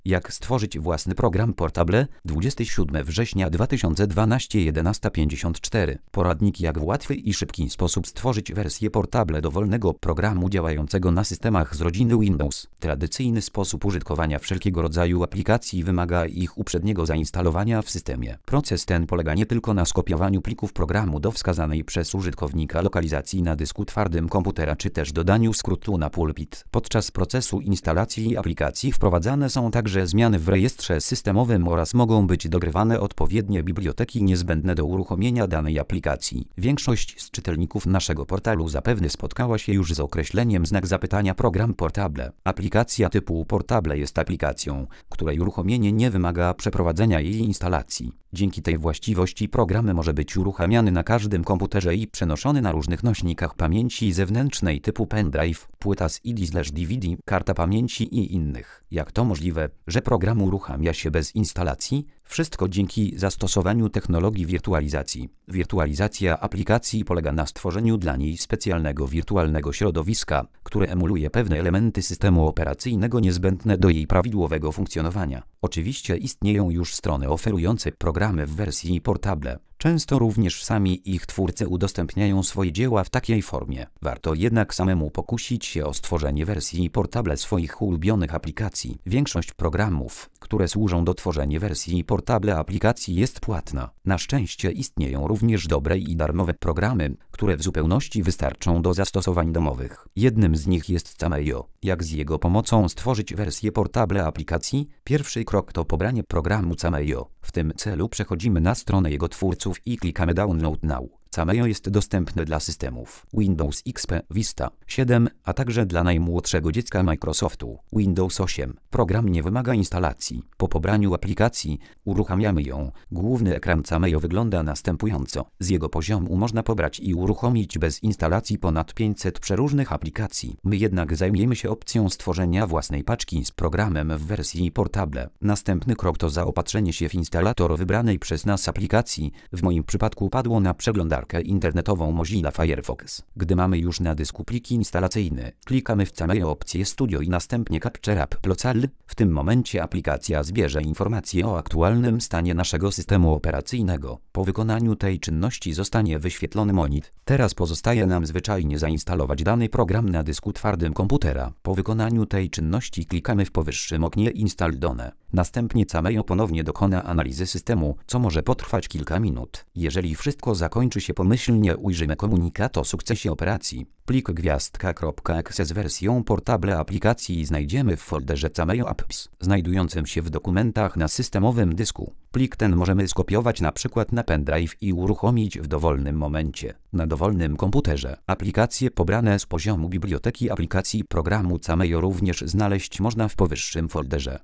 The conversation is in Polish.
Jak stworzyć własny program Portable? 27 września 2012 11:54. Poradnik jak w łatwy i szybki sposób stworzyć wersję Portable dowolnego programu działającego na systemach z rodziny Windows. Tradycyjny sposób użytkowania wszelkiego rodzaju aplikacji wymaga ich uprzedniego zainstalowania w systemie. Proces ten polega nie tylko na skopiowaniu plików programu do wskazanej przez użytkownika lokalizacji na dysku twardym komputera, czy też dodaniu skrótu na pulpit. Podczas procesu instalacji aplikacji wprowadzane są także zmiany w rejestrze systemowym oraz mogą być dogrywane odpowiednie biblioteki niezbędne do uruchomienia danej aplikacji. Większość z czytelników naszego portalu zapewne spotkała się już z określeniem znak zapytania program Portable. Aplikacja typu Portable jest aplikacją, której uruchomienie nie wymaga przeprowadzenia jej instalacji. Dzięki tej właściwości program może być uruchamiany na każdym komputerze i przenoszony na różnych nośnikach pamięci zewnętrznej typu pendrive, płyta z CD/DVD, karta pamięci i innych. Jak to możliwe, że program uruchamia się bez instalacji? Wszystko dzięki zastosowaniu technologii wirtualizacji. Wirtualizacja aplikacji polega na stworzeniu dla niej specjalnego wirtualnego środowiska, które emuluje pewne elementy systemu operacyjnego niezbędne do jej prawidłowego funkcjonowania. Oczywiście istnieją już strony oferujące programy w wersji Portable. Często również sami ich twórcy udostępniają swoje dzieła w takiej formie. Warto jednak samemu pokusić się o stworzenie wersji Portable swoich ulubionych aplikacji. Większość programów, które służą do tworzenia wersji Portable aplikacji, jest płatna. Na szczęście istnieją również dobre i darmowe programy, które w zupełności wystarczą do zastosowań domowych. Jednym z nich jest Cameo. Jak z jego pomocą stworzyć wersję Portable aplikacji? Pierwszy krok to pobranie programu Cameo. W tym celu przechodzimy na stronę jego twórców i klikamy Download Now. Cameo jest dostępne dla systemów Windows XP, Vista 7, a także dla najmłodszego dziecka Microsoftu, Windows 8. Program nie wymaga instalacji. Po pobraniu aplikacji uruchamiamy ją. Główny ekran Cameo wygląda następująco. Z jego poziomu można pobrać i uruchomić bez instalacji ponad 500 przeróżnych aplikacji. My jednak zajmiemy się opcją stworzenia własnej paczki z programem w wersji Portable. Następny krok to zaopatrzenie się w instalator wybranej przez nas aplikacji. W moim przypadku padło na przeglądarkę internetową Mozilla Firefox. Gdy mamy już na dysku pliki instalacyjne, klikamy w Cameo opcję Studio i następnie Capture App Local. W tym momencie aplikacja zbierze informacje o aktualnym stanie naszego systemu operacyjnego. Po wykonaniu tej czynności zostanie wyświetlony monitor. Teraz pozostaje nam zwyczajnie zainstalować dany program na dysku twardym komputera. Po wykonaniu tej czynności klikamy w powyższym oknie Install Done. Następnie Cameo ponownie dokona analizy systemu, co może potrwać kilka minut. Jeżeli wszystko zakończy się pomyślnie, ujrzymy komunikat o sukcesie operacji. Plik gwiazdka.exe z wersją Portable aplikacji znajdziemy w folderze Cameo Apps, znajdującym się w dokumentach na systemowym dysku. Plik ten możemy skopiować na przykład na pendrive i uruchomić w dowolnym momencie na dowolnym komputerze. Aplikacje pobrane z poziomu biblioteki aplikacji programu Cameo również znaleźć można w powyższym folderze.